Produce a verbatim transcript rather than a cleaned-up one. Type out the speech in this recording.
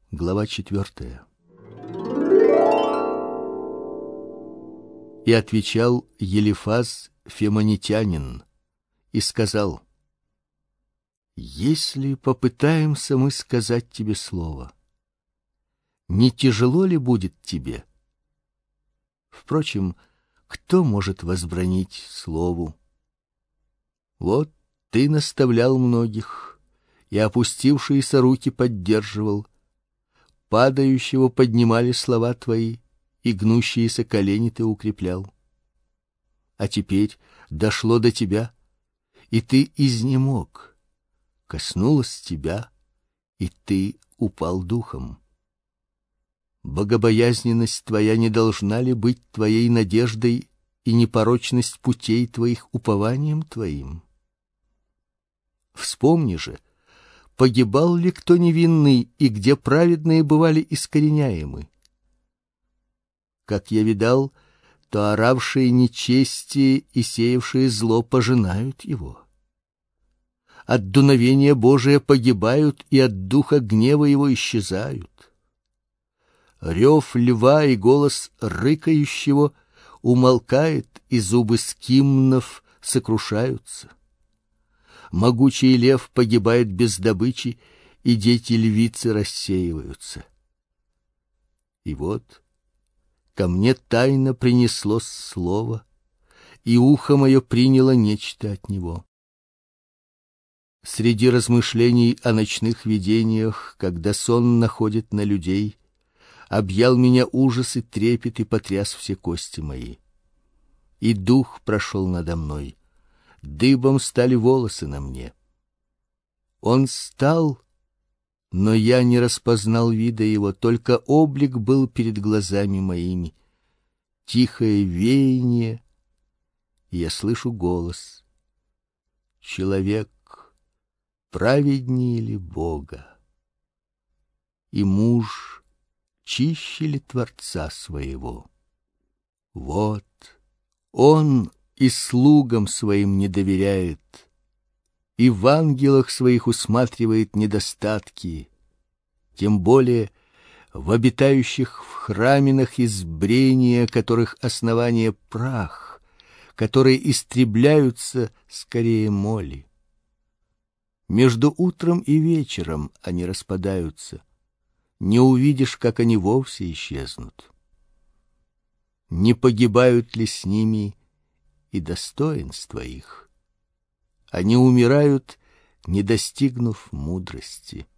Глава четвертая. И отвечал Елифаз Фемонитянин и сказал: если попытаемся мы сказать тебе слово, не тяжело ли будет тебе? Впрочем, кто может возбранить слову? Вот ты наставлял многих, и опустившиеся руки поддерживал, падающего поднимали слова твои, и гнущиеся колени ты укреплял. А теперь дошло до тебя, и ты изнемог, коснулось тебя, и ты упал духом. Богобоязненность твоя не должна ли быть твоей надеждой, и непорочность путей твоих упованием твоим? Вспомни же, погибал ли кто невинный, и где праведные бывали искореняемы? Как я видал, то оравшие нечестие и сеявшие зло пожинают его. От дуновения Божия погибают, и от духа гнева его исчезают. Рев льва и голос рыкающего умолкает, и зубы скимнов сокрушаются. Могучий лев погибает без добычи, и дети львицы рассеиваются. И вот ко мне тайно принесло слово, и ухо мое приняло нечто от него. Среди размышлений о ночных видениях, когда сон находит на людей, объял меня ужас и трепет, и потряс все кости мои. И дух прошел надо мной, дыбом стали волосы на мне. Он стал, но я не распознал вида его, только облик был перед глазами моими. Тихое веяние, и я слышу голос: человек праведнее ли Бога? И муж чище ли Творца своего? Вот он и слугам своим не доверяет, и в ангелах своих усматривает недостатки, тем более в обитающих в храминах избрения, которых основание прах, которые истребляются скорее моли. Между утром и вечером они распадаются, не увидишь, как они вовсе исчезнут. Не погибают ли с ними и достоинства их? Они умирают, не достигнув мудрости.